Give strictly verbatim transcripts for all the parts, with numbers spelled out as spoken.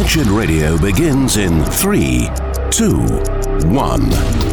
Wretched Radio begins in three, two, one.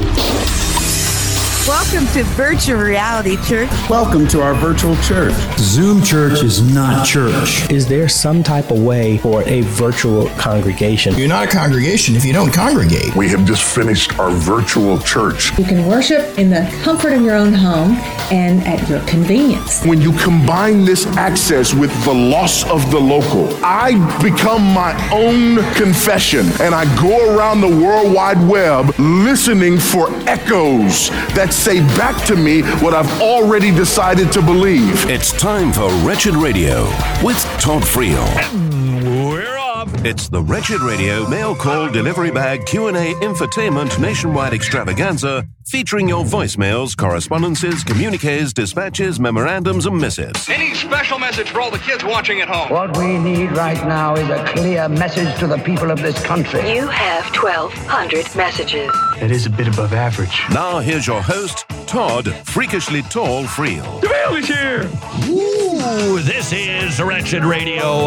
Welcome to Virtual Reality Church. Welcome to our virtual church. Zoom church is not church. Is there some type of way for a virtual congregation? You're not a congregation if you don't congregate. We have just finished our virtual church. You can worship in the comfort of your own home and at your convenience. When you combine this access with the loss of the local, I become my own confession, and I go around the World Wide Web listening for echoes that say back to me what I've already decided to believe. It's time for Wretched Radio with Todd Friel. We're off. It's the Wretched Radio mail call delivery bag Q and A infotainment nationwide extravaganza featuring your voicemails, correspondences, communiques, dispatches, memorandums, and missives. Any special message for all the kids watching at home? What we need right now is a clear message to the people of this country. You have twelve hundred messages. That is a bit above average. Now here's your host, Todd Freakishly Tall Friel. The mail is here. Ooh, this is Wretched Radio.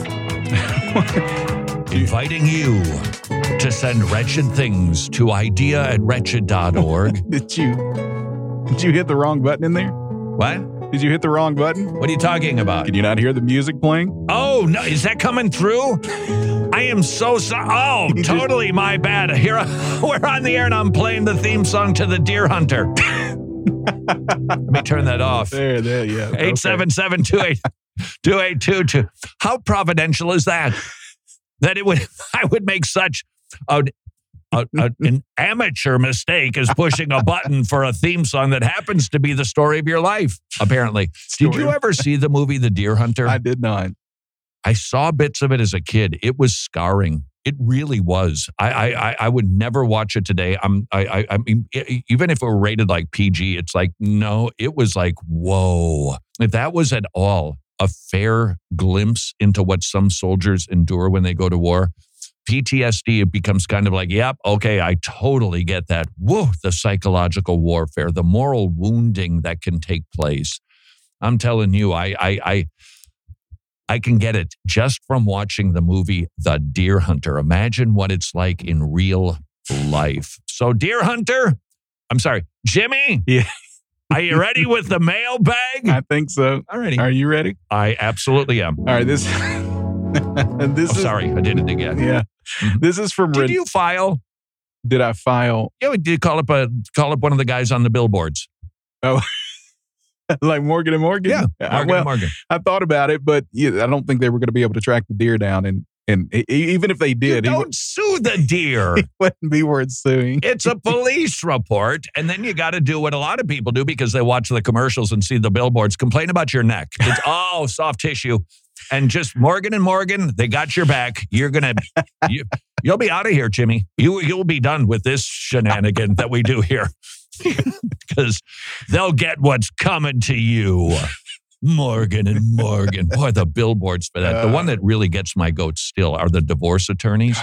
Inviting you to send wretched things to idea at wretched dot org. Did you did you hit the wrong button in there? What? Did you hit the wrong button? What are you talking about? Can you not hear the music playing? Oh, no. Is that coming through? I am so sorry. Oh, totally my bad. Here, we're on the air and I'm playing the theme song to The Deer Hunter. Let me turn that off. There, there, yeah. eight seven seven, two eight two eight two two. How providential is that? That it would, I would make such a, a, a, an amateur mistake as pushing a button for a theme song that happens to be the story of your life, apparently. Story. Did you ever see the movie The Deer Hunter? I did not. I saw bits of it as a kid. It was scarring. It really was. I I I would never watch it today. I'm I I, I mean, even if it were rated like P G, it's like, no, it was like, whoa. If that was at all a fair glimpse into what some soldiers endure when they go to war, P T S D, it becomes kind of like, yep, okay, I totally get that. Whoa, the psychological warfare, the moral wounding that can take place. I'm telling you, I I I I can get it just from watching the movie The Deer Hunter. Imagine what it's like in real life. So, Deer Hunter, I'm sorry, Jimmy? Yeah. Are you ready with the mailbag? I think so. All righty. Are you ready? I absolutely am. All right, this, this oh, is... Sorry, I did it again. Yeah. This is from... Did Ren- you file? Did I file? Yeah, we did call up, a, call up one of the guys on the billboards. Oh, like Morgan and Morgan? Yeah, Morgan well, and Morgan. I thought about it, but yeah, I don't think they were going to be able to track the deer down. And and even if they did, you don't he would, sue the deer. It wouldn't be worth suing. It's a police report, and then you got to do what a lot of people do because they watch the commercials and see the billboards. Complain about your neck. It's oh, soft tissue, and just Morgan and Morgan, they got your back. You're gonna, you, you'll be out of here, Jimmy. You you'll be done with this shenanigan that we do here. Because they'll get what's coming to you. Morgan and Morgan. Boy, the billboards for that. The one that really gets my goat still are the divorce attorneys.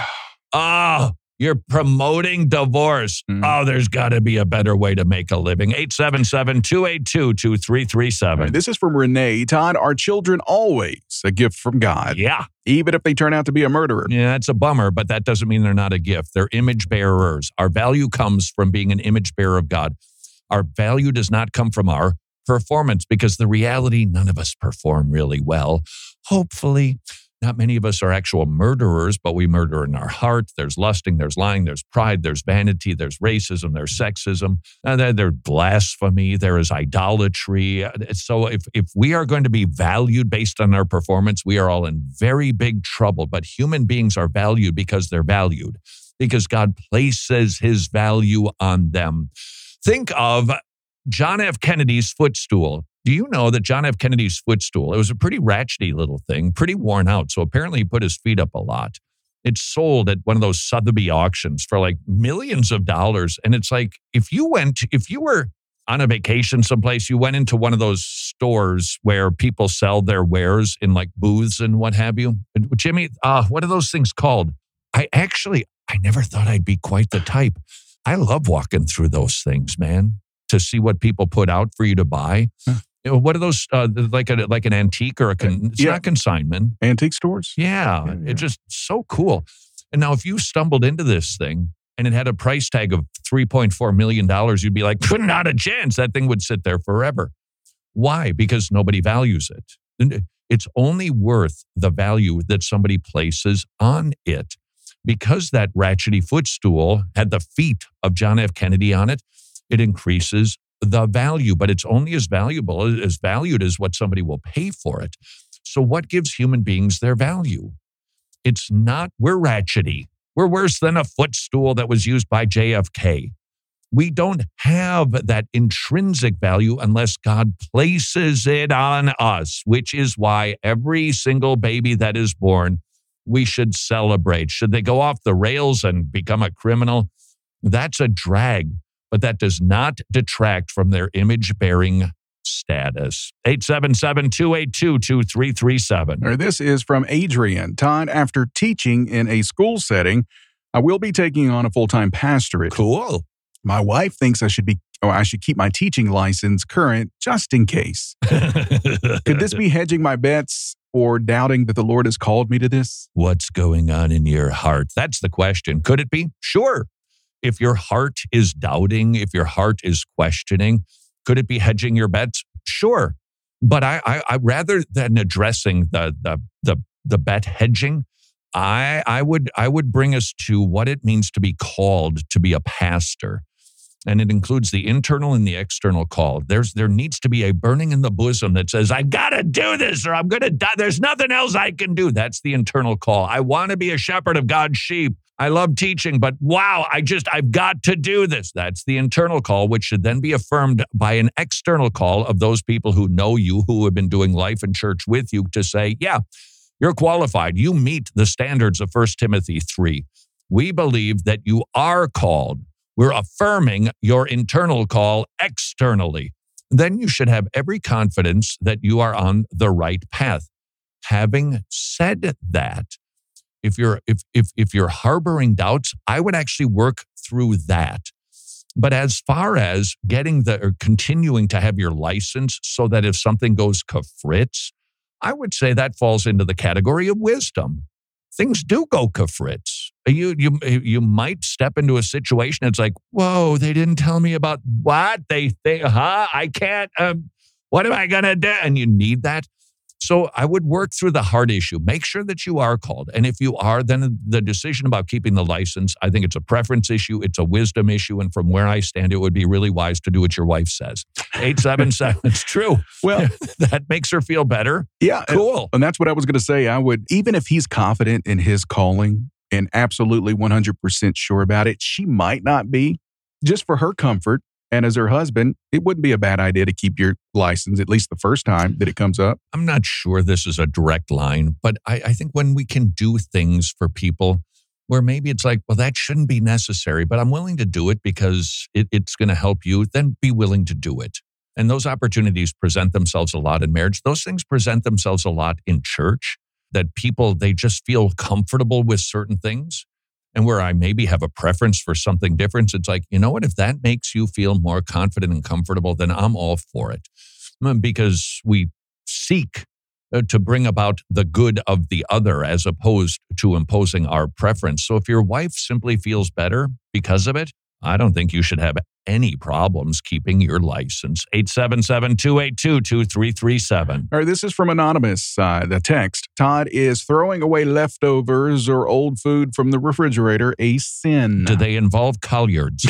Oh, you're promoting divorce. Mm. Oh, there's got to be a better way to make a living. eight seven seven, two eight two, two three three seven. Right, this is from Renee. Todd, are children always a gift from God? Yeah. Even if they turn out to be a murderer? Yeah, it's a bummer, but that doesn't mean they're not a gift. They're image bearers. Our value comes from being an image bearer of God. Our value does not come from our performance because the reality, none of us perform really well. Hopefully, not many of us are actual murderers, but we murder in our heart. There's lusting, there's lying, there's pride, there's vanity, there's racism, there's sexism, and then there's blasphemy, there is idolatry. So if, if we are going to be valued based on our performance, we are all in very big trouble. But human beings are valued because they're valued, because God places his value on them. Think of John F. Kennedy's footstool. Do you know that John F. Kennedy's footstool, it was a pretty ratchety little thing, pretty worn out. So apparently he put his feet up a lot. It's sold at one of those Sotheby's auctions for like millions of dollars. And it's like, if you went, if you were on a vacation someplace, you went into one of those stores where people sell their wares in like booths and what have you. Jimmy, uh, what are those things called? I actually, I never thought I'd be quite the type. I love walking through those things, man, to see what people put out for you to buy. Huh. You know, what are those, uh, like a like an antique or a, con- it's Yeah. not consignment. Antique stores? Yeah, Yeah, yeah. it's just so cool. And now if you stumbled into this thing and it had a price tag of three point four million dollars, you'd be like, not a chance. That thing would sit there forever. Why? Because nobody values it. And it's only worth the value that somebody places on it. Because that ratchety footstool had the feet of John F. Kennedy on it, it increases the value, but it's only as valuable, as valued as what somebody will pay for it. So what gives human beings their value? It's not, we're ratchety. We're worse than a footstool that was used by J F K. We don't have that intrinsic value unless God places it on us, which is why every single baby that is born, we should celebrate. Should they go off the rails and become a criminal? That's a drag, but that does not detract from their image-bearing status. eight seven seven, two eight two, two three three seven. Or this is from Adrian. Todd, after teaching in a school setting, I will be taking on a full-time pastorate. Cool. My wife thinks I should be, or I should keep my teaching license current just in case. Could this be hedging my bets or doubting that the Lord has called me to this? What's going on in your heart? That's the question. Could it be? Sure. If your heart is doubting, if your heart is questioning, could it be hedging your bets? Sure. But I, I, I rather than addressing the the the the bet hedging, I I would I would bring us to what it means to be called to be a pastor. And it includes the internal and the external call. There's there needs to be a burning in the bosom that says, I gotta do this or I'm gonna die. There's nothing else I can do. That's the internal call. I want to be a shepherd of God's sheep. I love teaching, but wow, I just, I've got to do this. That's the internal call, which should then be affirmed by an external call of those people who know you, who have been doing life in church with you, to say, yeah, you're qualified. You meet the standards of First Timothy three. We believe that you are called. We're affirming your internal call externally. Then you should have every confidence that you are on the right path. Having said that, if you're if if if you're harboring doubts, I would actually work through that. But as far as getting the or continuing to have your license so that if something goes kafritz, I would say that falls into the category of wisdom. Things do go kafritz. You you you might step into a situation. It's like, whoa, they didn't tell me about what they think. Huh? I can't. Um, what am I gonna do? And you need that. So I would work through the hard issue. Make sure that you are called. And if you are, then the decision about keeping the license, I think it's a preference issue. It's a wisdom issue. And from where I stand, it would be really wise to do what your wife says. eight seven seven, it's true. Well, that makes her feel better. Yeah. Cool. And, and that's what I was going to say. I would, even if he's confident in his calling and absolutely one hundred percent sure about it, she might not be. Just for her comfort. And as her husband, it wouldn't be a bad idea to keep your license at least the first time that it comes up. I'm not sure this is a direct line, but I, I think when we can do things for people where maybe it's like, well, that shouldn't be necessary, but I'm willing to do it because it, it's going to help you, then be willing to do it. And those opportunities present themselves a lot in marriage. Those things present themselves a lot in church, that people, they just feel comfortable with certain things. And where I maybe have a preference for something different, it's like, you know what, if that makes you feel more confident and comfortable, then I'm all for it. Because we seek to bring about the good of the other as opposed to imposing our preference. So if your wife simply feels better because of it, I don't think you should have any problems keeping your license. eight seven seven, two eight two, two three three seven. All right, this is from Anonymous. Uh, the text, Todd, is throwing away leftovers or old food from the refrigerator a sin? Do they involve collards?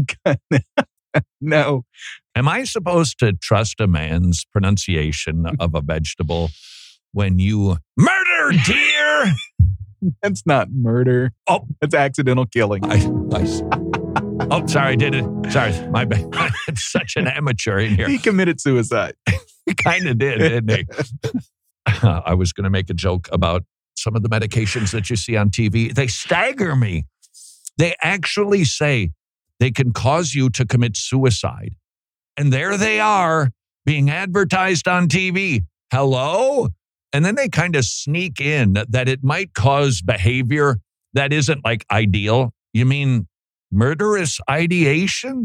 No. Am I supposed to trust a man's pronunciation of a vegetable when you murder deer? That's not murder. Oh, that's accidental killing. I, I Oh, sorry, I did it. Sorry, my bad. I'm such an amateur in here. He committed suicide. He kind of did, didn't he? I was going to make a joke about some of the medications that you see on T V. They stagger me. They actually say they can cause you to commit suicide. And there they are being advertised on T V. Hello? And then they kind of sneak in that it might cause behavior that isn't like ideal. You mean murderous ideations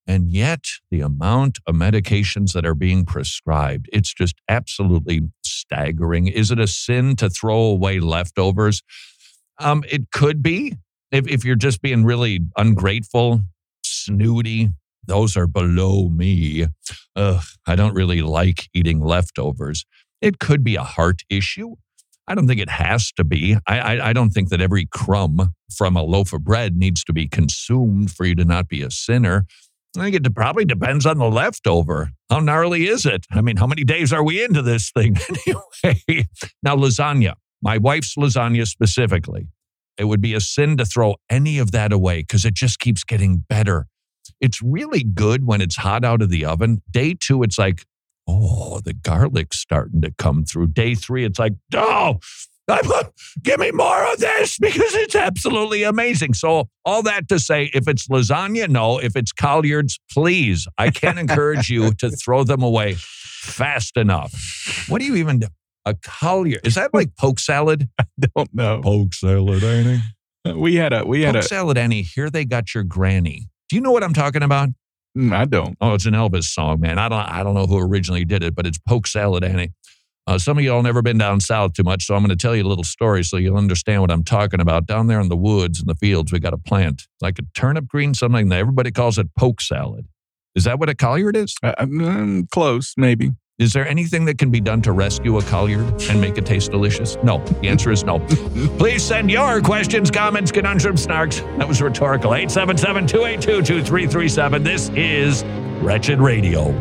And yet, the amount of medications that are being prescribed, it's just absolutely staggering. Is it a sin to throw away leftovers? Um, it could be. If, if you're just being really ungrateful, snooty, those are below me. Ugh, I don't really like eating leftovers. It could be a heart issue. I don't think it has to be. I, I, I don't think that every crumb from a loaf of bread needs to be consumed for you to not be a sinner. I think it probably depends on the leftover. How gnarly is it? I mean, how many days are we into this thing anyway? Now, lasagna, my wife's lasagna specifically, it would be a sin to throw any of that away because it just keeps getting better. It's really good when it's hot out of the oven. Day two, it's like, oh, the garlic's starting to come through. Day three, it's like, oh, give me more of this because it's absolutely amazing. So all that to say, if it's lasagna, no. If it's collards, please. I can't encourage you to throw them away fast enough. What do you even do? A collard? Is that like poke salad? I don't know. Poke salad, Annie. We had a we had poke a salad, Annie. Here they got your granny. Do you know what I'm talking about? Mm, I don't. Oh, it's an Elvis song, man. I don't. I don't know who originally did it, but it's poke salad, Annie. Uh, some of y'all never been down south too much, so I'm going to tell you a little story so you'll understand what I'm talking about. Down there in the woods, in the fields, we got a plant, like a turnip green, something that everybody calls it poke salad. Is that what a collard is? Uh, um, close, maybe. Is there anything that can be done to rescue a collard and make it taste delicious? No. The answer is no. Please send your questions, comments, conundrums, snarks. That was rhetorical. eight seven seven, two eight two, two three three seven. This is Wretched Radio.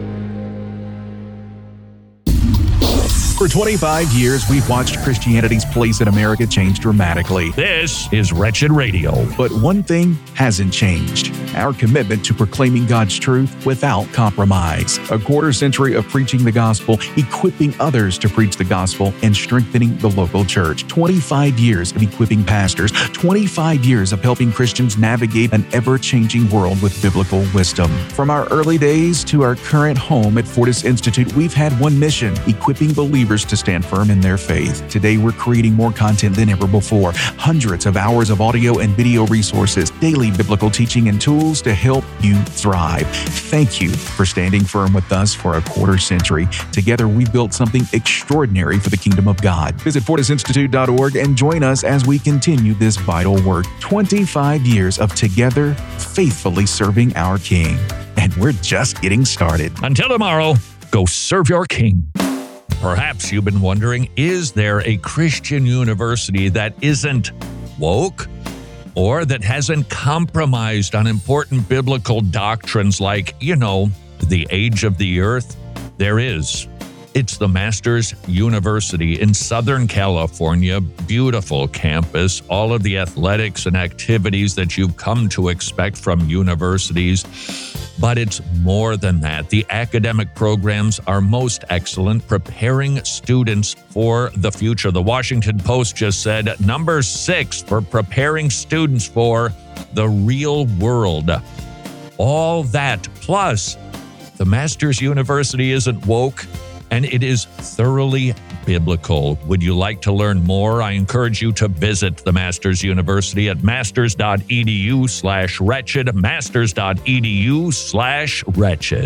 For twenty-five years, we've watched Christianity's place in America change dramatically. This is Wretched Radio. But one thing hasn't changed: our commitment to proclaiming God's truth without compromise. A quarter century of preaching the gospel, equipping others to preach the gospel, and strengthening the local church. twenty-five years of equipping pastors. twenty-five years of helping Christians navigate an ever-changing world with biblical wisdom. From our early days to our current home at Fortis Institute, we've had one mission: equipping believers to stand firm in their faith. Today, we're creating more content than ever before. Hundreds of hours of audio and video resources, daily biblical teaching and tools to help you thrive. Thank you for standing firm with us for a quarter century. Together, we've built something extraordinary for the kingdom of God. Visit fortis institute dot org and join us as we continue this vital work. twenty-five years of together, faithfully serving our King. And we're just getting started. Until tomorrow, go serve your King. Perhaps you've been wondering, is there a Christian university that isn't woke or that hasn't compromised on important biblical doctrines like, you know, the age of the earth? There is. It's the Masters University in Southern California. Beautiful campus, all of the athletics and activities that you've come to expect from universities. But it's more than that. The academic programs are most excellent, preparing students for the future. The Washington Post just said number six for preparing students for the real world. All that, plus the Masters University isn't woke, and it is thoroughly biblical. Would you like to learn more? I encourage you to visit the Masters University at masters.edu slash wretched, masters.edu slash wretched.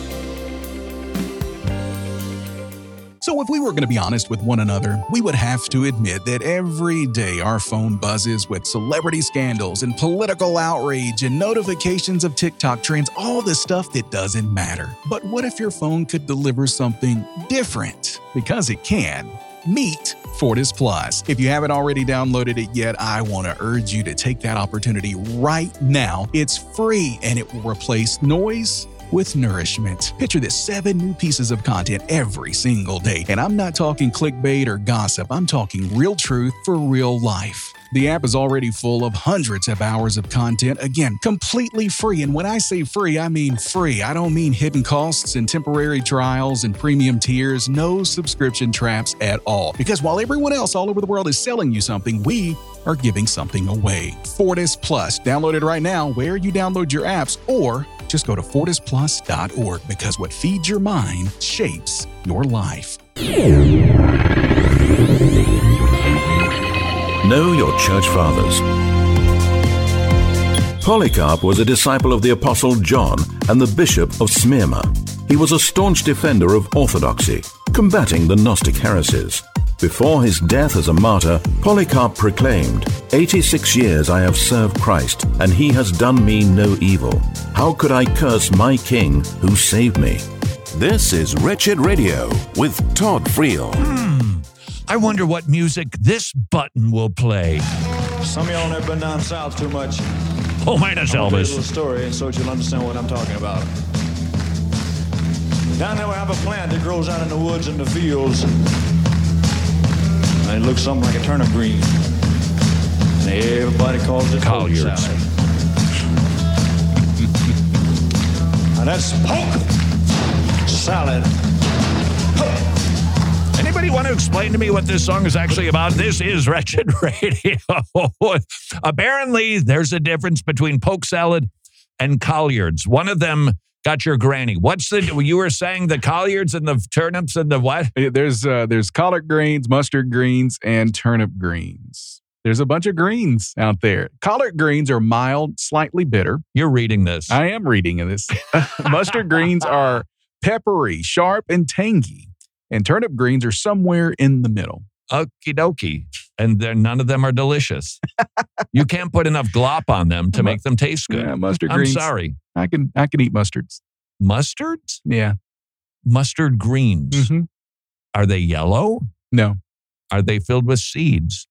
So if we were going to be honest with one another, we would have to admit that every day our phone buzzes with celebrity scandals and political outrage and notifications of TikTok trends, all the stuff that doesn't matter. But what if your phone could deliver something different? Because it can. Meet Fortis Plus. If you haven't already downloaded it yet, I want to urge you to take that opportunity right now. It's free and it will replace noise with nourishment. Picture this: seven new pieces of content every single day. And I'm not talking clickbait or gossip. I'm talking real truth for real life. The app is already full of hundreds of hours of content, again, completely free. And when I say free, I mean free. I don't mean hidden costs and temporary trials and premium tiers. No subscription traps at all. Because while everyone else all over the world is selling you something, we are giving something away. Fortis Plus. Download it right now where you download your apps, or just go to fortis plus dot org, because what feeds your mind shapes your life. Know your church fathers. Polycarp was a disciple of the Apostle John and the Bishop of Smyrna. He was a staunch defender of orthodoxy, combating the Gnostic heresies. Before his death as a martyr, Polycarp proclaimed, eighty-six years I have served Christ, and he has done me no evil. How could I curse my King who saved me? This is Wretched Radio with Todd Friel. Hmm. I wonder what music this button will play. Some of y'all never been down south too much. Oh, minus Elvis. A Elvis. little story so that you'll understand what I'm talking about. Down there we have a plant that grows out in the woods and the fields. And it looks something like a turnip green. And everybody calls it Colliers. poke salad. Now that's poke salad. Anybody want to explain to me what this song is actually about? This is Wretched Radio. Apparently, there's a difference between poke salad and collards. One of them got your granny. What's the, you were saying the collards and the turnips and the what? There's uh, there's collard greens, mustard greens, and turnip greens. There's a bunch of greens out there. Collard greens are mild, slightly bitter. You're reading this. I am reading this. Mustard greens are peppery, sharp, and tangy. And turnip greens are somewhere in the middle. Okie dokie. And they're, none of them are delicious. You can't put enough glop on them to make them taste good. Yeah, mustard I'm greens. sorry. I can I can eat mustards. Mustards? Yeah. Mustard greens. Mm-hmm. Are they yellow? No. Are they filled with seeds?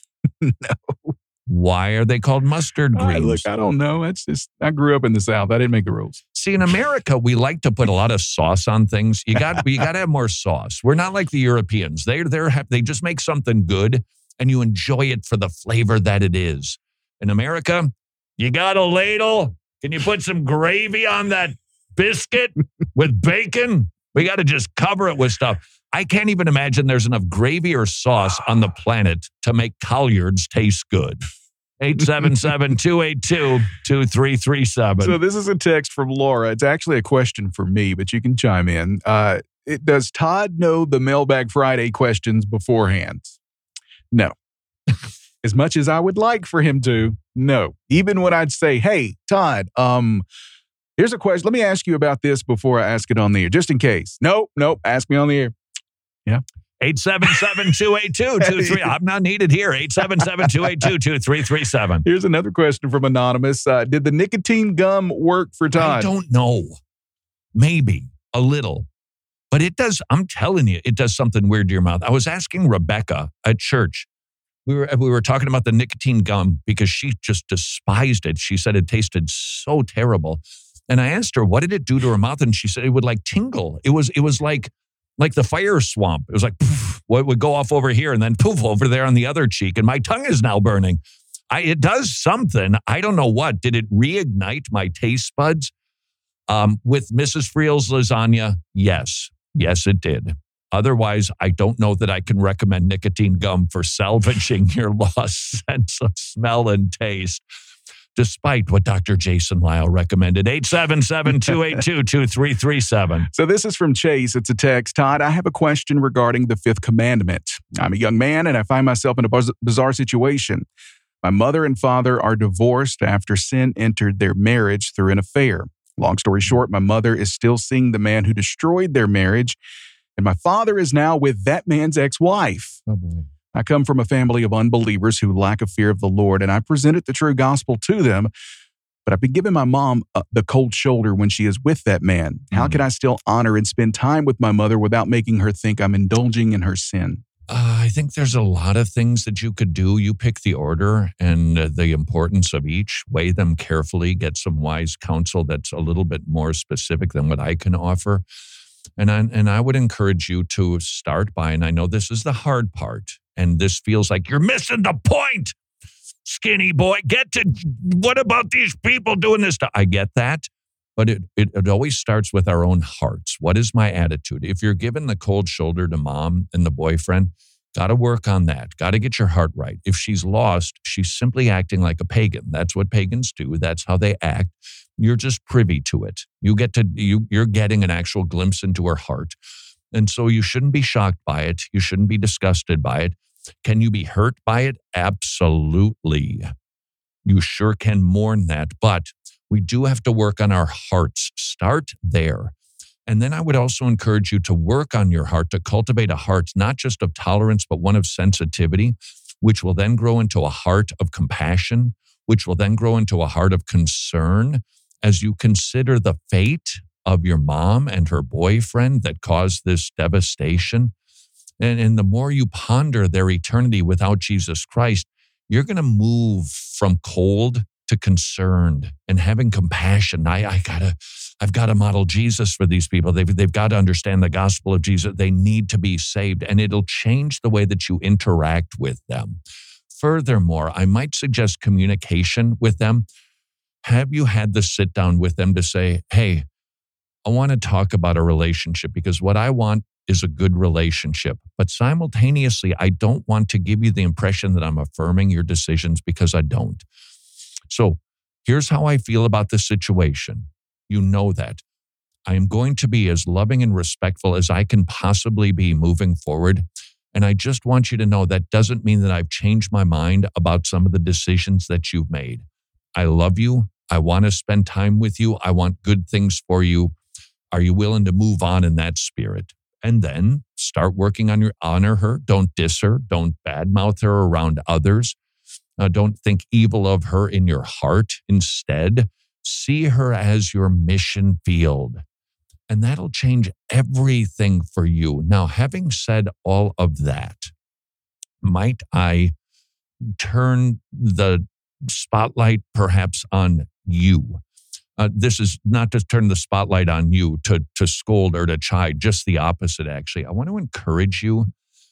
No. Why are they called mustard greens? Right, look, I don't know. It's just, I grew up in the South. I didn't make the rules. See, in America, we like to put a lot of sauce on things. You got you got to have more sauce. We're not like the Europeans. They they they just make something good and you enjoy it for the flavor that it is. In America, you got a ladle? Can you put some gravy on that biscuit with bacon? We got to just cover it with stuff. I can't even imagine there's enough gravy or sauce on the planet to make collards taste good. eight seven seven, two eight two, two three three seven. So this is a text from Laura. It's actually a question for me, but you can chime in. Uh, it, does Todd know the Mailbag Friday questions beforehand? No. As much as I would like for him to, no. Even when I'd say, hey, Todd, um, here's a question. Let me ask you about this before I ask it on the air, just in case. Nope, nope. Ask me on the air. Yeah. eight seven seven, two eight two, two three. I'm not needed here. eight seven seven, two eight two, two three three seven. Here's another question from Anonymous. Uh, did the nicotine gum work for Todd? I don't know. Maybe a little. But it does, I'm telling you, it does something weird to your mouth. I was asking Rebecca at church. We were we were talking about the nicotine gum because she just despised it. She said it tasted so terrible. And I asked her, what did it do to her mouth? And she said it would like tingle. It was it was like like the fire swamp. It was like, poof, what would go off over here and then poof over there on the other cheek. And my tongue is now burning. I, it does something. I don't know what. Did it reignite my taste buds? Um, with Missus Friel's lasagna, yes. Yes, it did. Otherwise, I don't know that I can recommend nicotine gum for salvaging your lost sense of smell and taste, despite what Doctor Jason Lyle recommended. eight seven seven, two eight two, two three three seven. So this is from Chase. It's a text. Todd, I have a question regarding the fifth commandment. I'm a young man and I find myself in a bizarre situation. My mother and father are divorced after sin entered their marriage through an affair. Long story short, my mother is still seeing the man who destroyed their marriage, and my father is now with that man's ex-wife. Oh boy. I come from a family of unbelievers who lack a fear of the Lord, and I presented the true gospel to them, but I've been giving my mom uh, the cold shoulder when she is with that man. How Mm. can I still honor and spend time with my mother without making her think I'm indulging in her sin? Uh, I think there's a lot of things that you could do. You pick the order and uh, the importance of each, weigh them carefully, get some wise counsel that's a little bit more specific than what I can offer. And I, and I would encourage you to start by, and I know this is the hard part, and this feels like you're missing the point, skinny boy. Get to, what about these people doing this stuff? I get that. But it, it it always starts with our own hearts. What is my attitude? If you're giving the cold shoulder to mom and the boyfriend, got to work on that. Got to get your heart right. If she's lost, she's simply acting like a pagan. That's what pagans do. That's how they act. You're just privy to it. You get to you you're getting an actual glimpse into her heart. And so you shouldn't be shocked by it. You shouldn't be disgusted by it. Can you be hurt by it? Absolutely. You sure can mourn that, but we do have to work on our hearts. Start there. And then I would also encourage you to work on your heart, to cultivate a heart, not just of tolerance, but one of sensitivity, which will then grow into a heart of compassion, which will then grow into a heart of concern as you consider the fate of your mom and her boyfriend that caused this devastation. And, and the more you ponder their eternity without Jesus Christ, you're going to move from cold to concerned and having compassion. I, I gotta, I've got to model Jesus for these people. They've, they've got to understand the gospel of Jesus. They need to be saved, and it'll change the way that you interact with them. Furthermore, I might suggest communication with them. Have you had the sit down with them to say, hey, I want to talk about a relationship because what I want is a good relationship. But simultaneously, I don't want to give you the impression that I'm affirming your decisions because I don't. So here's how I feel about the situation. You know that. I am going to be as loving and respectful as I can possibly be moving forward. And I just want you to know that doesn't mean that I've changed my mind about some of the decisions that you've made. I love you. I want to spend time with you. I want good things for you. Are you willing to move on in that spirit? And then start working on your honor her. Don't diss her. Don't badmouth her around others. Uh, don't think evil of her in your heart. Instead, see her as your mission field. And that'll change everything for you. Now, having said all of that, might I turn the spotlight perhaps on you? Uh, this is not to turn the spotlight on you to, to scold or to chide, just the opposite, actually. I want to encourage you.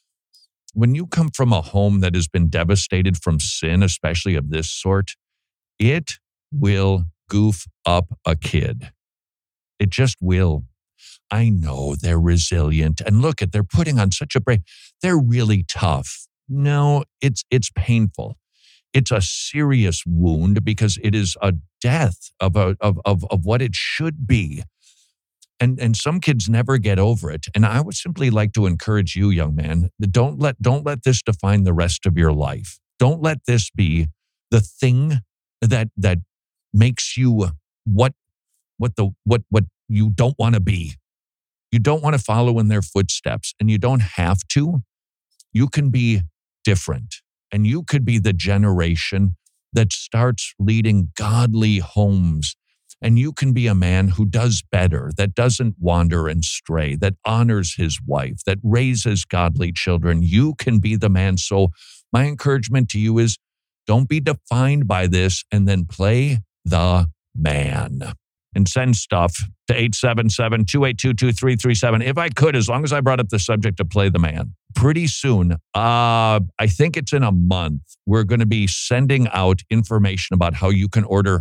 When you come from a home that has been devastated from sin, especially of this sort, it will goof up a kid. It just will. I know they're resilient. And look at, they're putting on such a brave, they're really tough. No, it's it's painful. It's a serious wound because it is a death of a of of, of what it should be. And and some kids never get over it. And I would simply like to encourage you, young man, don't let don't let this define the rest of your life. Don't let this be the thing that that makes you what what the what what you don't want to be. You don't want to follow in their footsteps, and you don't have to. You can be different, and you could be the generation that starts leading godly homes. And you can be a man who does better, that doesn't wander and stray, that honors his wife, that raises godly children. You can be the man. So my encouragement to you is don't be defined by this, and then play the man. And send stuff to eight seven seven, two eight two, two three three seven. If I could, as long as I brought up the subject to play the man. Pretty soon, uh, I think it's in a month, we're going to be sending out information about how you can order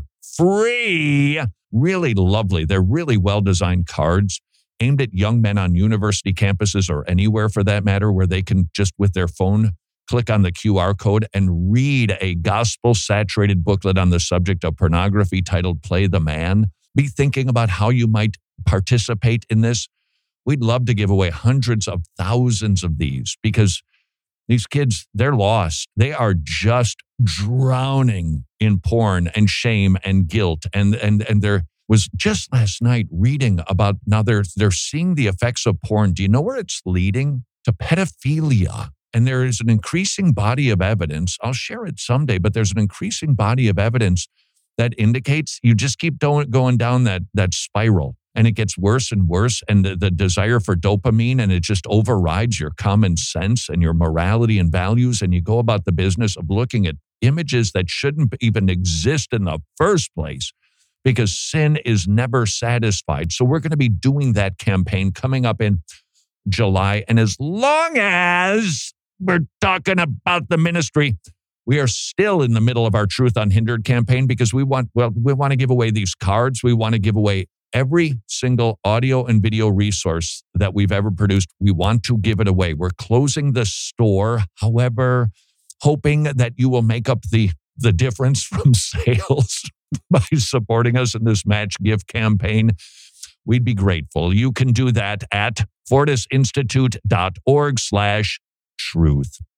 free, really lovely, they're really well-designed cards aimed at young men on university campuses or anywhere for that matter, where they can just with their phone click on the Q R code and read a gospel-saturated booklet on the subject of pornography titled Play the Man. Be thinking about how you might participate in this. We'd love to give away hundreds of thousands of these because these kids, they're lost. They are just drowning in porn and shame and guilt. And and and there was just last night reading about, now they're, they're seeing the effects of porn. Do you know where it's leading? To pedophilia. And there is an increasing body of evidence. I'll share it someday, but there's an increasing body of evidence that indicates you just keep going down that, that spiral, and it gets worse and worse, and the, the desire for dopamine, and it just overrides your common sense and your morality and values, and you go about the business of looking at images that shouldn't even exist in the first place because sin is never satisfied. So we're going to be doing that campaign coming up in July, and as long as we're talking about the ministry, we are still in the middle of our Truth Unhindered campaign because we want, well, we want to give away these cards. We want to give away every single audio and video resource that we've ever produced. We want to give it away. We're closing the store, however, hoping that you will make up the, the difference from sales by supporting us in this match gift campaign. We'd be grateful. You can do that at fortisinstitute.org slash truth.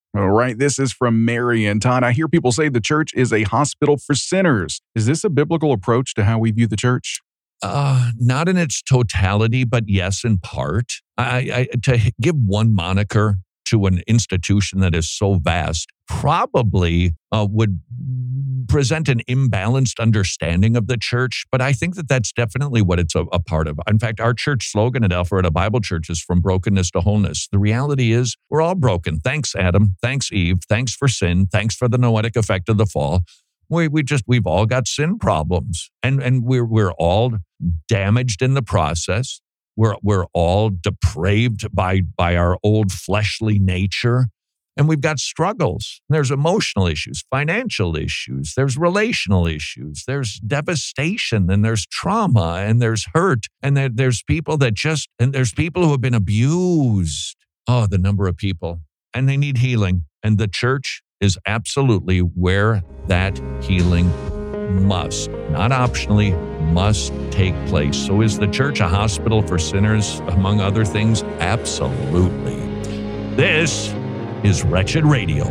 All right, this is from Mary and Todd. I hear people say the church is a hospital for sinners. Is this a biblical approach to how we view the church? Uh, not in its totality, but yes, in part. I, I to give one moniker to an institution that is so vast probably uh, would present an imbalanced understanding of the church, but I think that that's definitely what it's a, a part of. In fact, our church slogan at Alpharetta Bible Church is from brokenness to wholeness. The reality is we're all broken. Thanks, Adam. Thanks, Eve. Thanks for sin. Thanks for the noetic effect of the fall. We we just we've all got sin problems, and and we're we're all damaged in the process. We're we're all depraved by by our old fleshly nature. And we've got struggles. There's emotional issues, financial issues, there's relational issues, there's devastation, and there's trauma, and there's hurt, and there, there's people that just, and there's people who have been abused. Oh, the number of people. And they need healing. And the church is absolutely where that healing must, not optionally, must take place. So is the church a hospital for sinners, among other things? Absolutely. This is Wretched Radio.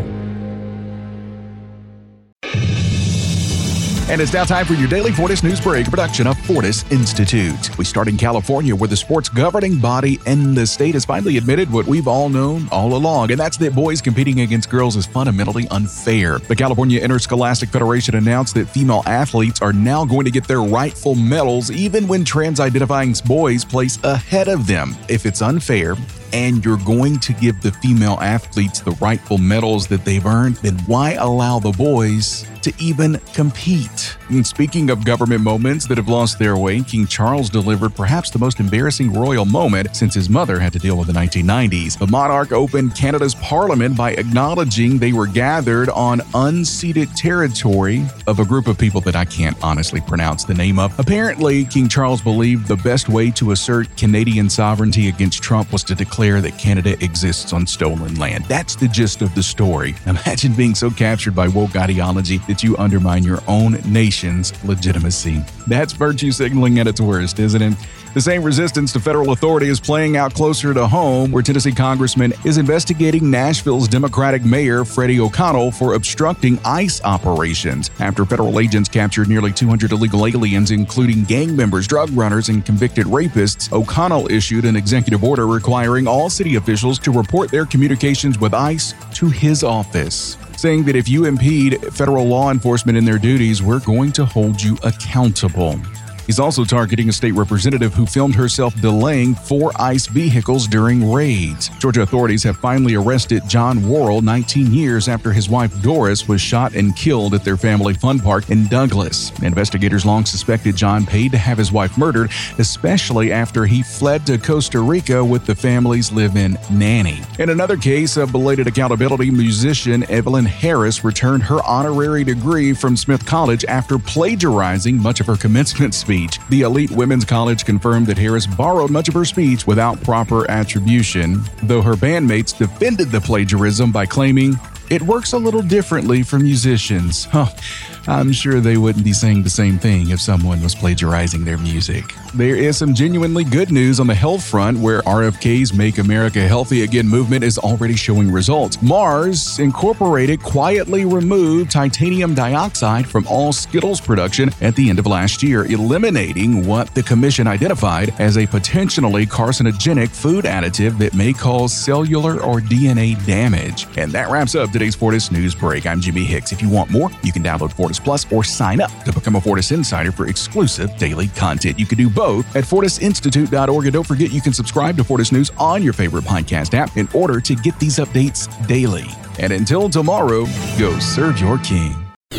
And it's now time for your daily Fortis News Break, a production of Fortis Institute. We start in California, where the sports governing body in the state has finally admitted what we've all known all along, and that's that boys competing against girls is fundamentally unfair. The California Interscholastic Federation announced that female athletes are now going to get their rightful medals, even when trans-identifying boys place ahead of them. If it's unfair, and you're going to give the female athletes the rightful medals that they've earned, then why allow the boys to even compete? And speaking of government moments that have lost their way, King Charles delivered perhaps the most embarrassing royal moment since his mother had to deal with the nineteen nineties. The monarch opened Canada's parliament by acknowledging they were gathered on unceded territory of a group of people that I can't honestly pronounce the name of. Apparently, King Charles believed the best way to assert Canadian sovereignty against Trump was to declare that Canada exists on stolen land. That's the gist of the story. Imagine being so captured by woke ideology that you undermine your own nation's legitimacy. That's virtue signaling at its worst, isn't it? The same resistance to federal authority is playing out closer to home, where Tennessee Congressman is investigating Nashville's Democratic Mayor Freddie O'Connell for obstructing ICE operations after federal agents captured nearly two hundred illegal aliens, including gang members, drug runners, and convicted rapists. O'Connell issued an executive order requiring all city officials to report their communications with ICE to his office, saying that if you impede federal law enforcement in their duties, we're going to hold you accountable. He's also targeting a state representative who filmed herself delaying four ICE vehicles during raids. Georgia authorities have finally arrested John Worrell nineteen years after his wife Doris was shot and killed at their family fun park in Douglas. Investigators long suspected John paid to have his wife murdered, especially after he fled to Costa Rica with the family's live-in nanny. In another case of belated accountability, musician Evelyn Harris returned her honorary degree from Smith College after plagiarizing much of her commencement speech. The elite women's college confirmed that Harris borrowed much of her speech without proper attribution, though her bandmates defended the plagiarism by claiming it works a little differently for musicians. Huh. I'm sure they wouldn't be saying the same thing if someone was plagiarizing their music. There is some genuinely good news on the health front, where R F K's Make America Healthy Again movement is already showing results. Mars Incorporated quietly removed titanium dioxide from all Skittles production at the end of last year, eliminating what the commission identified as a potentially carcinogenic food additive that may cause cellular or D N A damage. And that wraps up today's Fortis News Break. I'm Jimmy Hicks. If you want more, you can download Fortis Plus or sign up to become a Fortis Insider for exclusive daily content. You can do both at fortis institute dot org. And don't forget, you can subscribe to Fortis News on your favorite podcast app in order to get these updates daily. And until tomorrow, go serve your king.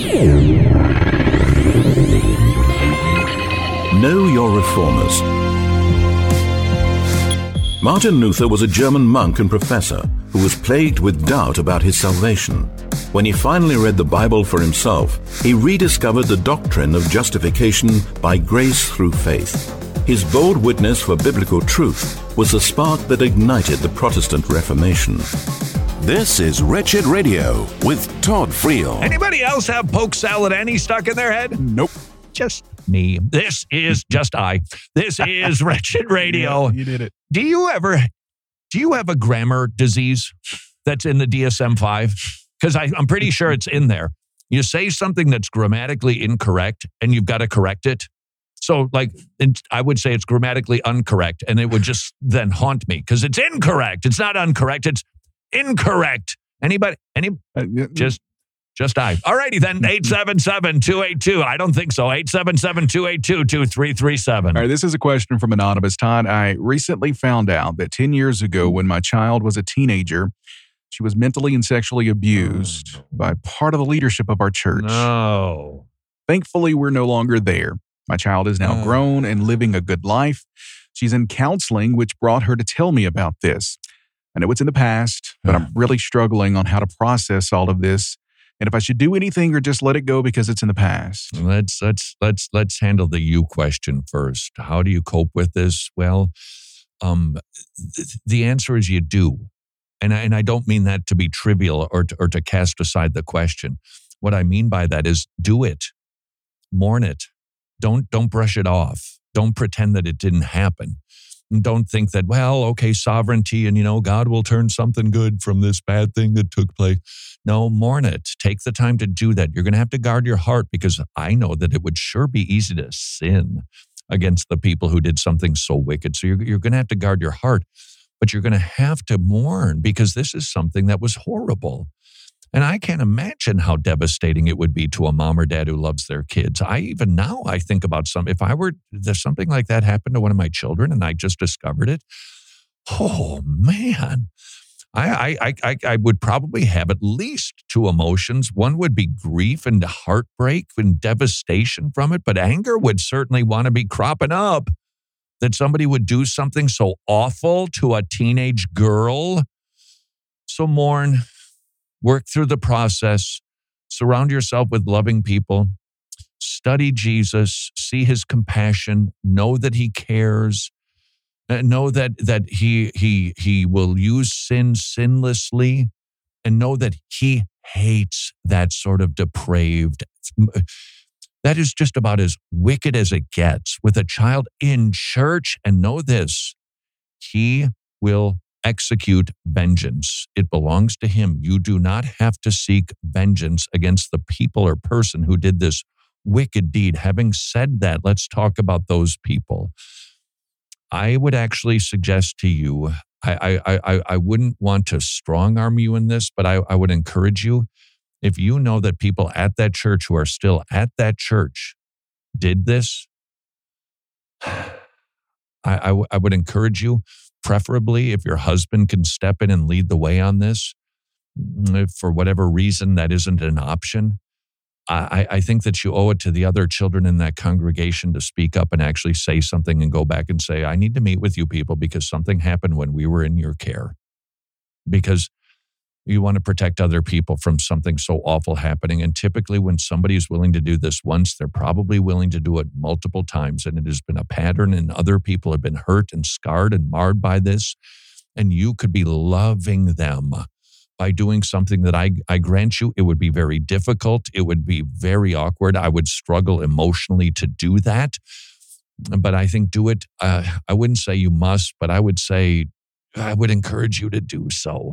Know your reformers. Martin Luther was a German monk and professor who was plagued with doubt about his salvation. When he finally read the Bible for himself, he rediscovered the doctrine of justification by grace through faith. His bold witness for biblical truth was the spark that ignited the Protestant Reformation. This is Wretched Radio with Todd Friel. Anybody else have Poke Salad Annie stuck in their head? Nope. Just me. This is just I. This is Wretched Radio. Yeah, you did it. Do you ever, do you have a grammar disease that's in the D S M five? Because I'm pretty sure it's in there. You say something that's grammatically incorrect and you've got to correct it. So like, I would say it's grammatically incorrect and it would just then haunt me because it's incorrect. It's not incorrect. It's incorrect. Anybody, any, just, just I. All righty then, eight seven seven, two eight two. I don't think so. eight seven seven, two eight two, two three three seven. All right, this is a question from Anonymous. Todd, I recently found out that ten years ago when my child was a teenager, she was mentally and sexually abused oh. by part of the leadership of our church. No. Thankfully, we're no longer there. My child is now oh. grown and living a good life. She's in counseling, which brought her to tell me about this. I know it's in the past, but I'm really struggling on how to process all of this and if I should do anything or just let it go because it's in the past. Let's let's let's let's handle the you question first. How do you cope with this? Well, um, th- the answer is you do. And I, and I don't mean that to be trivial or to, or to cast aside the question. What I mean by that is do it. Mourn it. Don't don't brush it off. Don't pretend that it didn't happen. And don't think that, well, okay, sovereignty and, you know, God will turn something good from this bad thing that took place. No, mourn it. Take the time to do that. You're going to have to guard your heart because I know that it would sure be easy to sin against the people who did something so wicked. So you're, you're going to have to guard your heart. But you're going to have to mourn because this is something that was horrible. And I can't imagine how devastating it would be to a mom or dad who loves their kids. I even now, I think about some, if I were, there's something like that happened to one of my children and I just discovered it. Oh, man. I, I, I, I would probably have at least two emotions. One would be grief and heartbreak and devastation from it. But anger would certainly want to be cropping up. That somebody would do something so awful to a teenage girl. So mourn, work through the process, surround yourself with loving people, study Jesus, see his compassion, know that he cares, know that that he he he will use sin sinlessly, and know that he hates that sort of depraved. That is just about as wicked as it gets with a child in church. And know this, he will execute vengeance. It belongs to him. You do not have to seek vengeance against the people or person who did this wicked deed. Having said that, let's talk about those people. I would actually suggest to you, I I I, I wouldn't want to strong arm you in this, but I, I would encourage you, if you know that people at that church who are still at that church did this, I, I, I would encourage you, preferably if your husband can step in and lead the way on this, if for whatever reason that isn't an option, I, I think that you owe it to the other children in that congregation to speak up and actually say something and go back and say, I need to meet with you people because something happened when we were in your care. Because you want to protect other people from something so awful happening. And typically when somebody is willing to do this once, they're probably willing to do it multiple times. And it has been a pattern and other people have been hurt and scarred and marred by this. And you could be loving them by doing something that I, I grant you, it would be very difficult. It would be very awkward. I would struggle emotionally to do that. But I think do it. Uh, I wouldn't say you must, but I would say I would encourage you to do so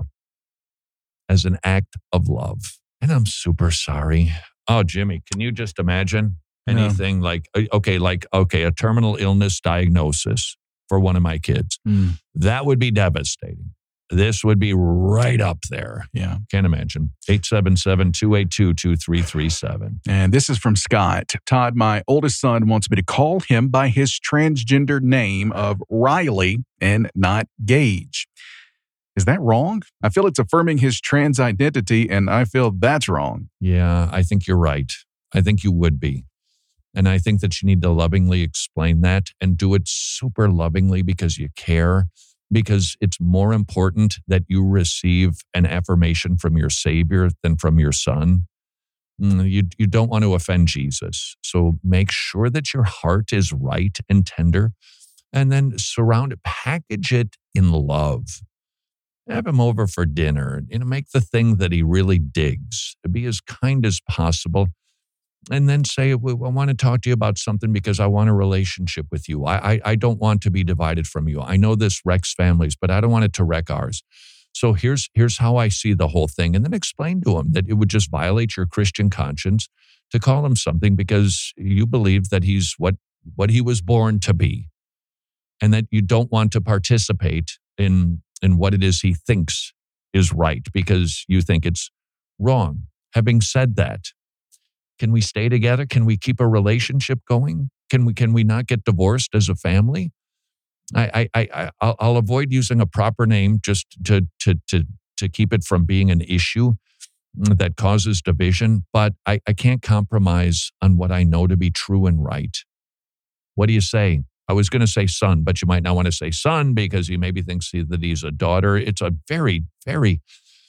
as an act of love. And I'm super sorry. Oh, Jimmy, can you just imagine anything no. like, okay, like, okay, a terminal illness diagnosis for one of my kids. Mm. That would be devastating. This would be right up there. Yeah. Can't imagine. eight seven seven, two eight two, two three three seven. And this is from Scott. Todd, my oldest son wants me to call him by his transgender name of Riley and not Gage. Is that wrong? I feel it's affirming his trans identity, and I feel that's wrong. Yeah, I think you're right. I think you would be. And I think that you need to lovingly explain that and do it super lovingly because you care, because it's more important that you receive an affirmation from your Savior than from your son. You, you don't want to offend Jesus. So make sure that your heart is right and tender, and then surround it, package it in love. Have him over for dinner, you know, make the thing that he really digs, be as kind as possible. And then say, I want to talk to you about something because I want a relationship with you. I, I, I don't want to be divided from you. I know this wrecks families, but I don't want it to wreck ours. So here's here's how I see the whole thing. And then explain to him that it would just violate your Christian conscience to call him something because you believe that he's what, what he was born to be. And that you don't want to participate in, in what it is he thinks is right because you think it's wrong. Having said that, can we stay together? Can we keep a relationship going? Can we can we not get divorced as a family? I I I I'll, I'll avoid using a proper name just to to to to keep it from being an issue that causes division. But I, I can't compromise on what I know to be true and right. What do you say? I was going to say son, but you might not want to say son because he maybe thinks that he's a daughter. It's a very, very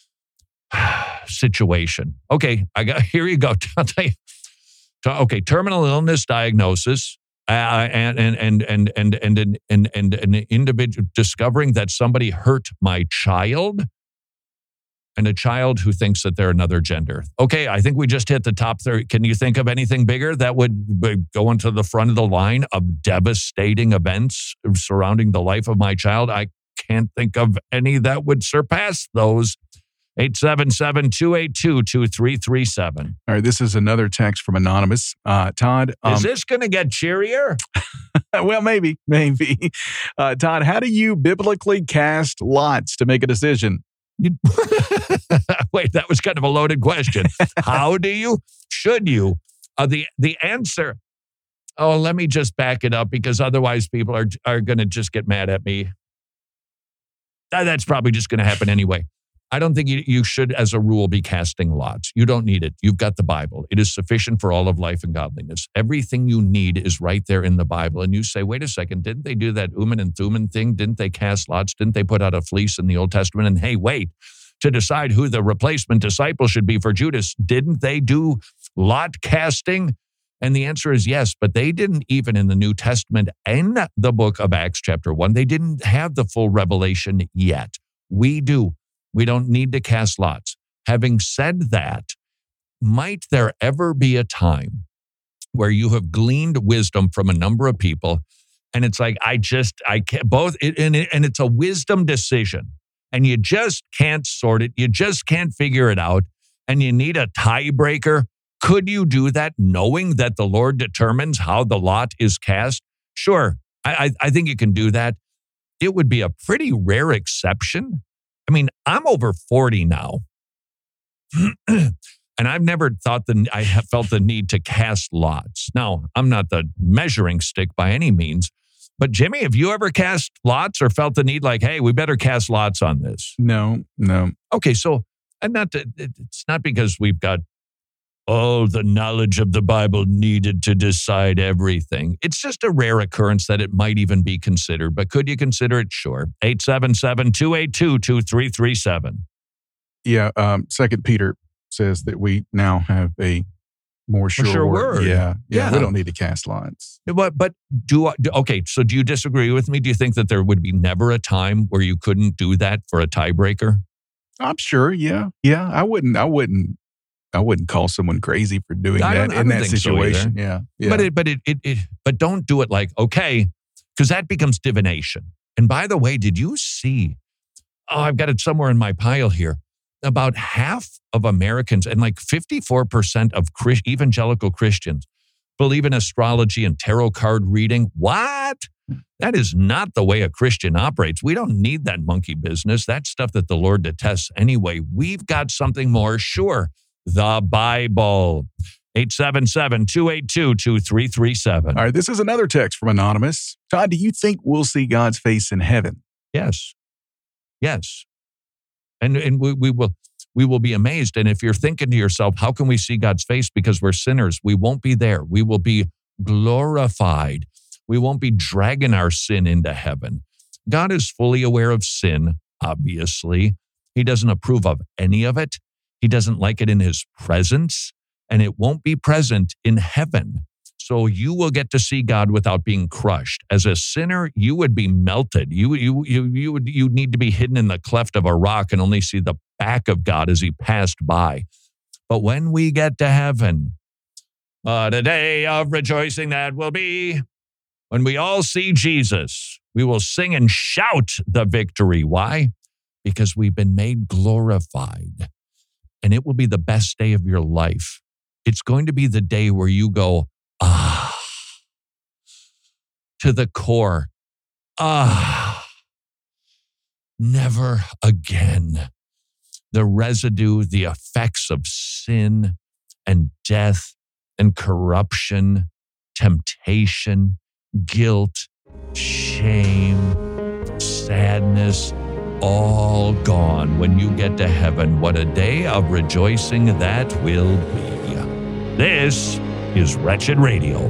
situation. Okay, I got here. You go. I'll tell you. Okay, terminal illness diagnosis, uh, and and and and and and and and, and an individual discovering that somebody hurt my child, and a child who thinks that they're another gender. Okay, I think we just hit the top thirty. Can you think of anything bigger that would go into the front of the line of devastating events surrounding the life of my child? I can't think of any that would surpass those. eight seven seven, two eight two, two three three seven. All right, this is another text from Anonymous. Uh, Todd. Um, is this going to get cheerier? Well, maybe, maybe. Uh, Todd, how do you biblically cast lots to make a decision? You, wait, that was kind of a loaded question. How do you? Should you? Uh, the the answer, oh, let me just back it up because otherwise people are, are going to just get mad at me. Uh, that's probably just going to happen anyway. I don't think you, you should, as a rule, be casting lots. You don't need it. You've got the Bible. It is sufficient for all of life and godliness. Everything you need is right there in the Bible. And you say, wait a second, didn't they do that Urim and Thummim thing? Didn't they cast lots? Didn't they put out a fleece in the Old Testament? And hey, wait, to decide who the replacement disciple should be for Judas, didn't they do lot casting? And the answer is yes, but they didn't even in the New Testament and the book of Acts chapter one, they didn't have the full revelation yet. We do. We don't need to cast lots. Having said that, might there ever be a time where you have gleaned wisdom from a number of people and it's like, I just, I can't, both, it, and, it, and it's a wisdom decision and you just can't sort it. You just can't figure it out and you need a tiebreaker. Could you do that knowing that the Lord determines how the lot is cast? Sure, I, I, I think you can do that. It would be a pretty rare exception. I mean, I'm over forty now, and I've never thought that I have felt the need to cast lots. Now, I'm not the measuring stick by any means, but Jimmy, have you ever cast lots or felt the need like, hey, we better cast lots on this? No, no. Okay, so and not to, it's not because we've got all the knowledge of the Bible needed to decide everything. It's just a rare occurrence that it might even be considered. But could you consider it? Sure. eight seven seven, two eight two, two three three seven. Yeah. Um, Second Peter says that we now have a more sure, sure word. word. Yeah, yeah. Yeah. We don't need to cast lots. But, but do I, do, okay, so do you disagree with me? Do you think that there would be never a time where you couldn't do that for a tiebreaker? I'm sure. Yeah. Yeah. I wouldn't, I wouldn't. I wouldn't call someone crazy for doing I that in that situation. So yeah, yeah. But it, but it, it, it, but don't do it like, okay, because that becomes divination. And by the way, did you see, oh, I've got it somewhere in my pile here. About half of Americans and like fifty-four percent of Christ, evangelical Christians believe in astrology and tarot card reading. What? That is not the way a Christian operates. We don't need that monkey business. That's stuff that the Lord detests anyway. We've got something more, sure. The Bible. eight seven seven, two eight two, two three three seven. All right, this is another text from Anonymous. Todd, do you think we'll see God's face in heaven? Yes. Yes. And and we, we will we will be amazed. And if you're thinking to yourself, how can we see God's face? Because we're sinners. We won't be there. We will be glorified. We won't be dragging our sin into heaven. God is fully aware of sin, obviously. He doesn't approve of any of it. He doesn't like it in his presence, and it won't be present in heaven. So you will get to see God without being crushed. As a sinner, you would be melted. You you you you would you need to be hidden in the cleft of a rock and only see the back of God as he passed by. But when we get to heaven, what a day of rejoicing that will be. When we all see Jesus, we will sing and shout the victory. Why? because we've been made glorified. And it will be the best day of your life. It's going to be the day where you go, ah, to the core. Ah, never again. The residue, the effects of sin and death and corruption, temptation, guilt, shame, sadness, all gone when you get to heaven. What a day of rejoicing that will be. This is Wretched Radio.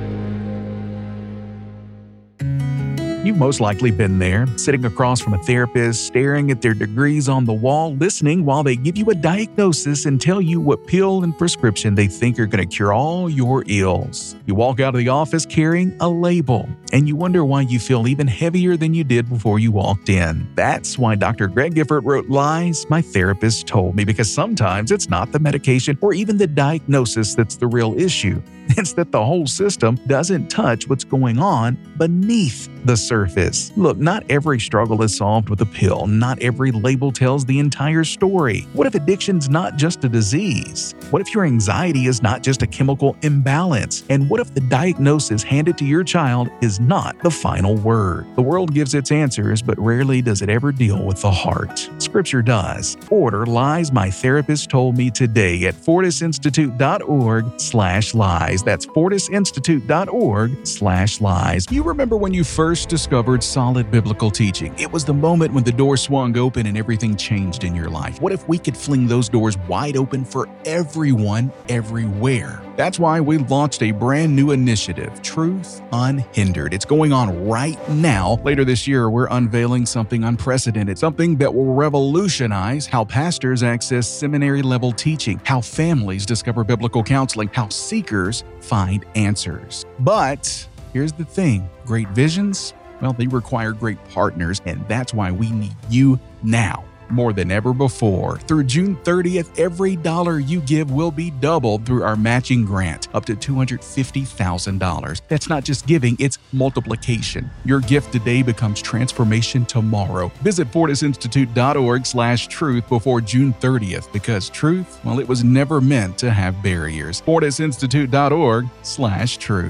You've most likely been there, sitting across from a therapist, staring at their degrees on the wall, listening while they give you a diagnosis and tell you what pill and prescription they think are going to cure all your ills. You walk out of the office carrying a label, and you wonder why you feel even heavier than you did before you walked in. That's why Doctor Greg Gifford wrote Lies My Therapist Told Me, because sometimes it's not the medication or even the diagnosis that's the real issue. It's that the whole system doesn't touch what's going on beneath the surface. Look, not every struggle is solved with a pill. Not every label tells the entire story. What if addiction's not just a disease? What if your anxiety is not just a chemical imbalance? And what if the diagnosis handed to your child is not the final word? The world gives its answers, but rarely does it ever deal with the heart. Scripture does. Order Lies My Therapist Told Me today at fortisinstitute.org slash lies. That's fortisinstitute.org slash lies. You remember when you first discovered solid biblical teaching? It was the moment when the door swung open and everything changed in your life. What if we could fling those doors wide open for everyone, everywhere? That's why we launched a brand new initiative, Truth Unhindered. It's going on right now. Later this year, we're unveiling something unprecedented, something that will revolutionize how pastors access seminary-level teaching, how families discover biblical counseling, how seekers find answers. But here's the thing, great visions, well, they require great partners, and that's why we need you now more than ever before. Through June thirtieth, every dollar you give will be doubled through our matching grant, up to two hundred fifty thousand dollars. That's not just giving, it's multiplication. Your gift today becomes transformation tomorrow. Visit fortisinstitute.org slash truth before June thirtieth, because truth, well, it was never meant to have barriers. fortisinstitute.org slash truth.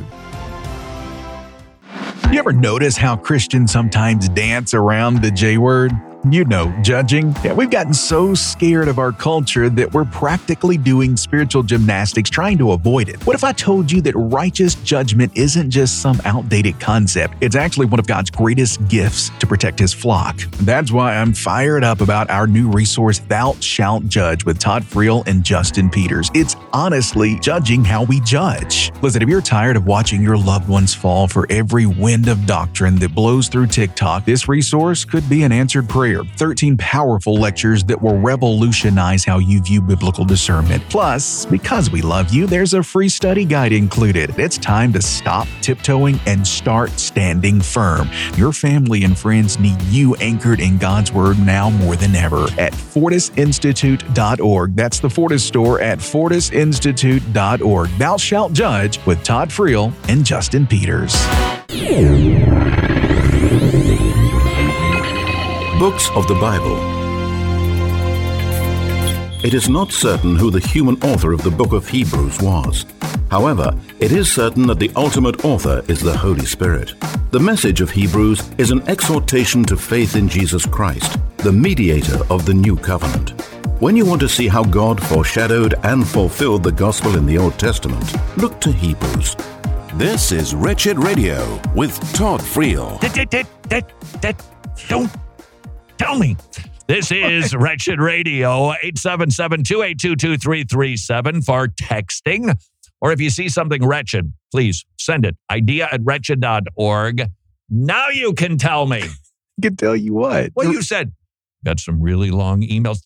You ever notice how Christians sometimes dance around the J word? You know, judging. Yeah, we've gotten so scared of our culture that we're practically doing spiritual gymnastics trying to avoid it. What if I told you that righteous judgment isn't just some outdated concept? It's actually one of God's greatest gifts to protect His flock. That's why I'm fired up about our new resource, Thou Shalt Judge, with Todd Friel and Justin Peters. It's honestly judging how we judge. Listen, if you're tired of watching your loved ones fall for every wind of doctrine that blows through TikTok, this resource could be an answered prayer. thirteen powerful lectures that will revolutionize how you view biblical discernment. Plus, because we love you, there's a free study guide included. It's time to stop tiptoeing and start standing firm. Your family and friends need you anchored in God's Word now more than ever at fortis institute dot org. That's the Fortis store at fortis institute dot org. Thou Shalt Judge with Todd Friel and Justin Peters. Books of the Bible. It is not certain who the human author of the book of Hebrews was. However, it is certain that the ultimate author is the Holy Spirit. The message of Hebrews is an exhortation to faith in Jesus Christ, the mediator of the new covenant. When you want to see how God foreshadowed and fulfilled the gospel in the Old Testament, look to Hebrews. This is Wretched Radio with Todd Friel. Don't tell me. This is Wretched Radio, eight seven seven, two eight two, two three three seven for texting. Or if you see something wretched, please send it. idea at wretched dot org. Now you can tell me. I can tell you what. Well, you said, got some really long emails.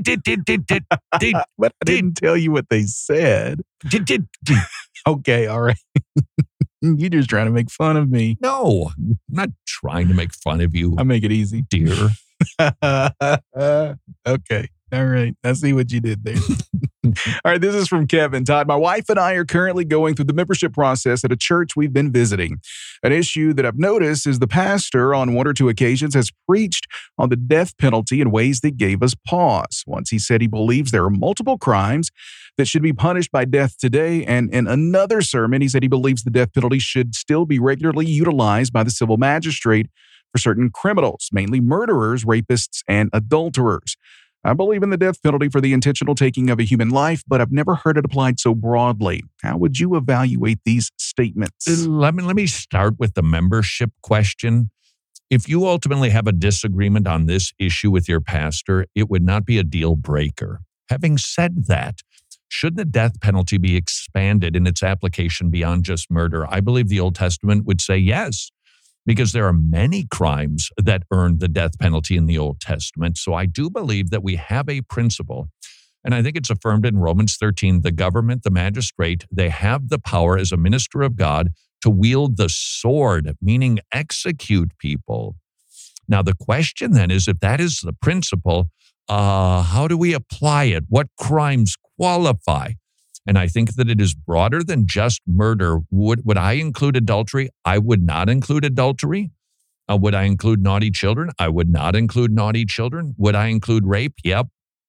But I didn't tell you what they said. Okay, all right. You're just trying to make fun of me. No, I'm not trying to make fun of you. I make it easy. Dear. Okay, all right. I see what you did there. All right, this is from Kevin. Todd, my wife and I are currently going through the membership process at a church we've been visiting. An issue that I've noticed is the pastor on one or two occasions has preached on the death penalty in ways that gave us pause. Once he said he believes there are multiple crimes that should be punished by death today, and in another sermon, he said he believes the death penalty should still be regularly utilized by the civil magistrate for certain criminals, mainly murderers, rapists, and adulterers. I believe in the death penalty for the intentional taking of a human life, but I've never heard it applied so broadly. How would you evaluate these statements? Let me, let me start with the membership question. If you ultimately have a disagreement on this issue with your pastor, it would not be a deal breaker. Having said that, should the death penalty be expanded in its application beyond just murder? I believe the Old Testament would say yes, because there are many crimes that earned the death penalty in the Old Testament. So I do believe that we have a principle, and I think it's affirmed in Romans thirteen. The government, the magistrate, they have the power as a minister of God to wield the sword, meaning execute people. Now, the question then is, if that is the principle, uh, how do we apply it? What crimes qualify? And I think that it is broader than just murder. Would, would I include adultery? I would not include adultery. Uh, would I include naughty children? I would not include naughty children. Would I include rape? Yep.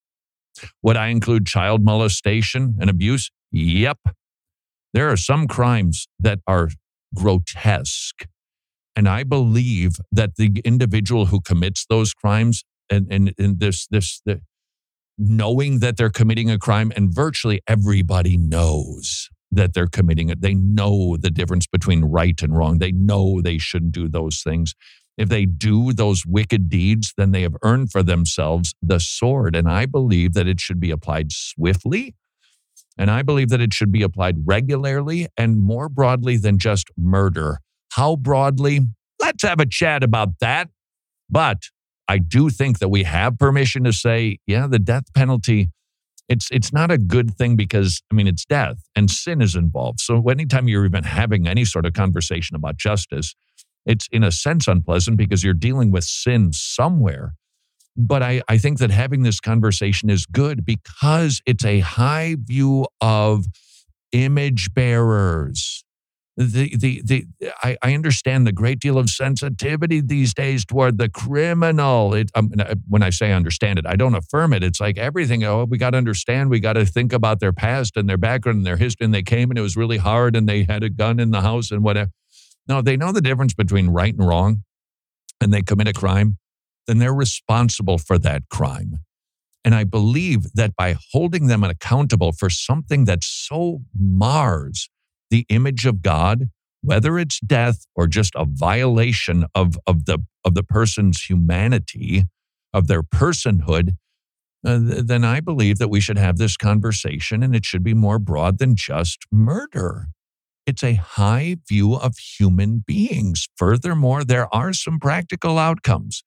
Would I include child molestation and abuse? Yep. There are some crimes that are grotesque. And I believe that the individual who commits those crimes and, and, and this, this, the, knowing that they're committing a crime, and virtually everybody knows that they're committing it. They know the difference between right and wrong. They know they shouldn't do those things. If they do those wicked deeds, then they have earned for themselves the sword. And I believe that it should be applied swiftly. And I believe that it should be applied regularly and more broadly than just murder. How broadly? Let's have a chat about that. But I do think that we have permission to say, yeah, the death penalty, it's it's not a good thing because, I mean, it's death and sin is involved. So anytime you're even having any sort of conversation about justice, it's in a sense unpleasant because you're dealing with sin somewhere. But I, I think that having this conversation is good because it's a high view of image bearers. The the the I, I understand the great deal of sensitivity these days toward the criminal. It um, when I say understand it, I don't affirm it. It's like everything. Oh, we got to understand. We got to think about their past and their background and their history. And they came and it was really hard and they had a gun in the house and whatever. No, they know the difference between right and wrong, and they commit a crime. Then they're responsible for that crime. And I believe that by holding them accountable for something that so mars the image of God, whether it's death or just a violation of, of, the, of the person's humanity, of their personhood, uh, then I believe that we should have this conversation and it should be more broad than just murder. It's a high view of human beings. Furthermore, there are some practical outcomes.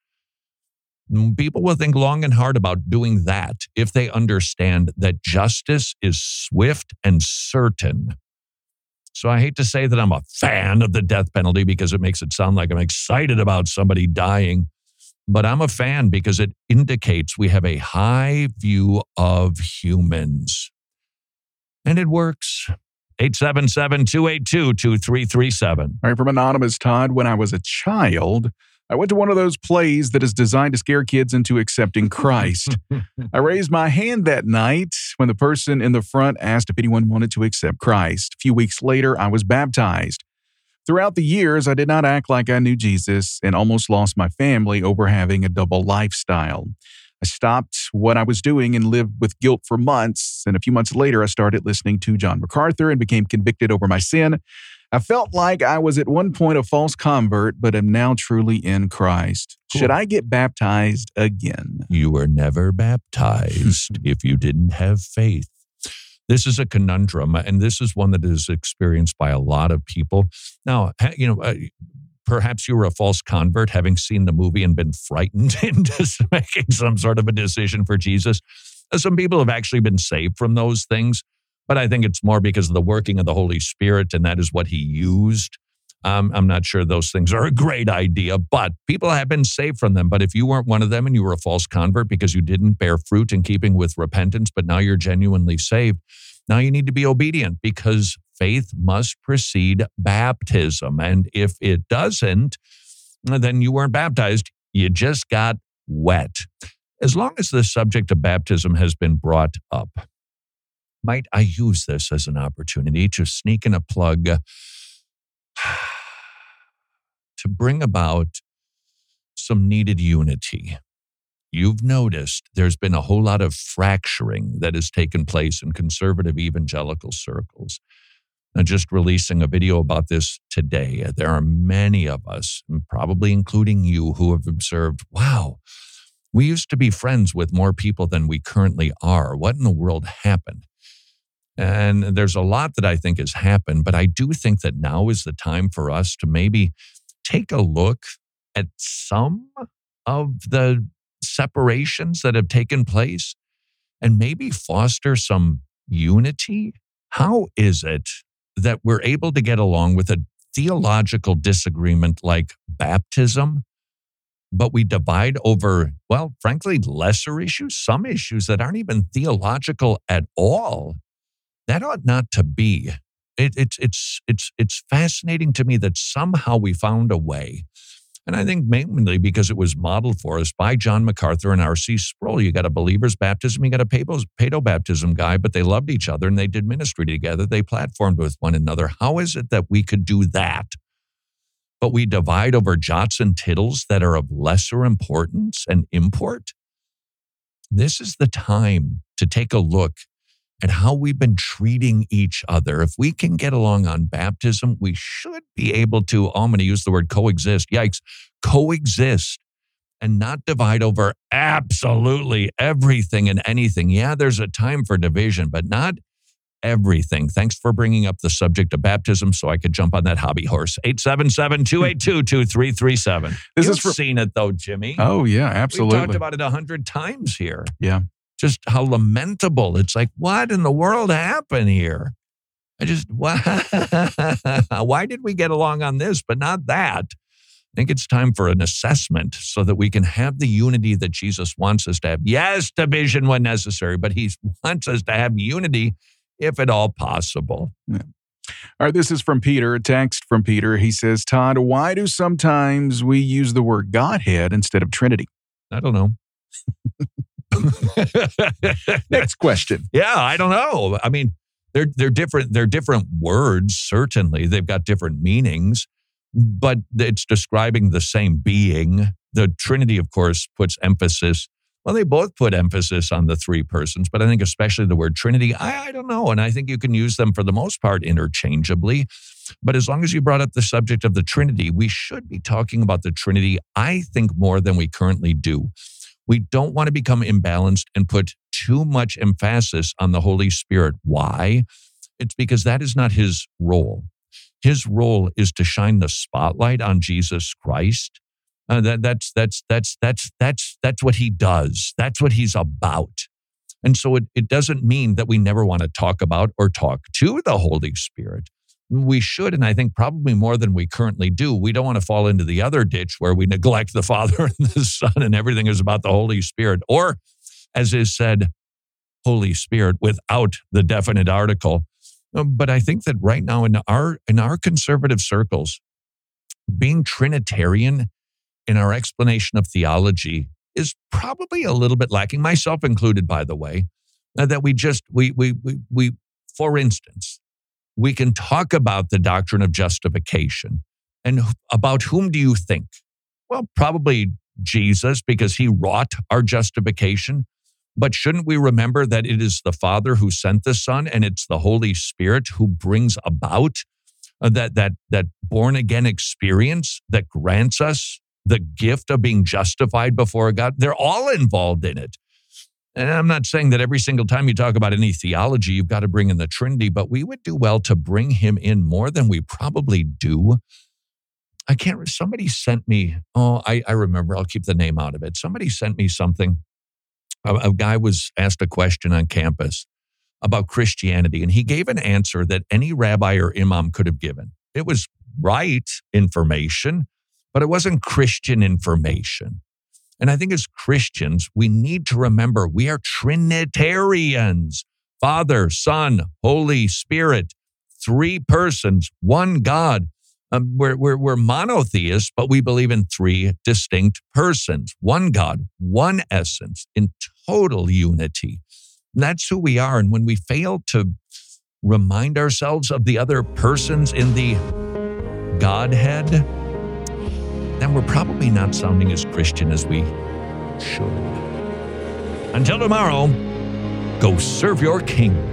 People will think long and hard about doing that if they understand that justice is swift and certain. So I hate to say that I'm a fan of the death penalty because it makes it sound like I'm excited about somebody dying, but I'm a fan because it indicates we have a high view of humans. And it works. eight seven seven, two eight two, two three three seven. All right, from Anonymous, Todd, when I was a child, I went to one of those plays that is designed to scare kids into accepting Christ. I raised my hand that night when the person in the front asked if anyone wanted to accept Christ. A few weeks later, I was baptized. Throughout the years, I did not act like I knew Jesus and almost lost my family over having a double lifestyle. I stopped what I was doing and lived with guilt for months. And a few months later, I started listening to John MacArthur and became convicted over my sin. I felt like I was at one point a false convert, but am now truly in Christ. Cool. Should I get baptized again? You were never baptized if you didn't have faith. This is a conundrum, and this is one that is experienced by a lot of people. Now, you know, uh, perhaps you were a false convert, having seen the movie and been frightened into making some sort of a decision for Jesus. Some people have actually been saved from those things. But I think it's more because of the working of the Holy Spirit, and that is what he used. Um, I'm not sure those things are a great idea, but people have been saved from them. But if you weren't one of them and you were a false convert because you didn't bear fruit in keeping with repentance, but now you're genuinely saved, now you need to be obedient because faith must precede baptism. And if it doesn't, then you weren't baptized. You just got wet. As long as the subject of baptism has been brought up, might I use this as an opportunity to sneak in a plug to bring about some needed unity. You've noticed there's been a whole lot of fracturing that has taken place in conservative evangelical circles. Now, just releasing a video about this today, there are many of us, probably including you, who have observed, wow, we used to be friends with more people than we currently are. What in the world happened? And there's a lot that I think has happened, but I do think that now is the time for us to maybe take a look at some of the separations that have taken place and maybe foster some unity. How is it that we're able to get along with a theological disagreement like baptism, but we divide over, well, frankly, lesser issues, some issues that aren't even theological at all? That ought not to be. It, it's it's it's it's fascinating to me that somehow we found a way, and I think mainly because it was modeled for us by John MacArthur and R C Sproul. You got a believer's baptism, you got a paedo baptism guy, but they loved each other and they did ministry together. They platformed with one another. How is it that we could do that, but we divide over jots and tittles that are of lesser importance and import? This is the time to take a look and how we've been treating each other. If we can get along on baptism, we should be able to, oh, I'm going to use the word coexist. Yikes. Coexist and not divide over absolutely everything and anything. Yeah, there's a time for division, but not everything. Thanks for bringing up the subject of baptism so I could jump on that hobby horse. eight seven seven, two eight two, two three three seven. This You've is for- seen it though, Jimmy. Oh, yeah, absolutely. We've talked about it a hundred times here. Yeah. Just how lamentable. It's like, what in the world happened here? I just, why, why did we get along on this, but not that? I think it's time for an assessment so that we can have the unity that Jesus wants us to have. Yes, division when necessary, but he wants us to have unity if at all possible. Yeah. All right, this is from Peter, a text from Peter. He says, Todd, why do sometimes we use the word Godhead instead of Trinity? I don't know. Next question. Yeah, I don't know. I mean, they're they're different. They're different words. Certainly, they've got different meanings, but it's describing the same being. The Trinity, of course, puts emphasis. Well, they both put emphasis on the three persons, but I think especially the word Trinity. I, I don't know, and I think you can use them for the most part interchangeably. But as long as you brought up the subject of the Trinity, we should be talking about the Trinity. I think more than we currently do. We don't want to become imbalanced and put too much emphasis on the Holy Spirit. Why? It's because that is not his role. His role is to shine the spotlight on Jesus Christ. Uh, that, that's that's that's that's that's that's what he does. That's what he's about. And so it, it doesn't mean that we never want to talk about or talk to the Holy Spirit. We should, and I think probably more than we currently do. We don't want to fall into the other ditch where we neglect the Father and the Son and everything is about the Holy Spirit. Or, as is said, Holy Spirit without the definite article. But I think that right now in our in our conservative circles, being Trinitarian in our explanation of theology is probably a little bit lacking, myself included, by the way, that we just, we we we, we for instance, we can talk about the doctrine of justification. And about whom do you think? Well, probably Jesus, because he wrought our justification. But shouldn't we remember that it is the Father who sent the Son, and it's the Holy Spirit who brings about that, that, that born-again experience that grants us the gift of being justified before God? They're all involved in it. And I'm not saying that every single time you talk about any theology, you've got to bring in the Trinity, but we would do well to bring him in more than we probably do. I can't, somebody sent me, oh, I, I remember, I'll keep the name out of it. Somebody sent me something. A, a guy was asked a question on campus about Christianity, and he gave an answer that any rabbi or imam could have given. It was right information, but it wasn't Christian information. And I think as Christians, we need to remember we are Trinitarians. Father, Son, Holy Spirit, three persons, one God. Um, we're, we're, we're monotheists, but we believe in three distinct persons, one God, one essence, in total unity. And that's who we are. And when we fail to remind ourselves of the other persons in the Godhead, then we're probably not sounding as Christian as we should. Until tomorrow, go serve your King.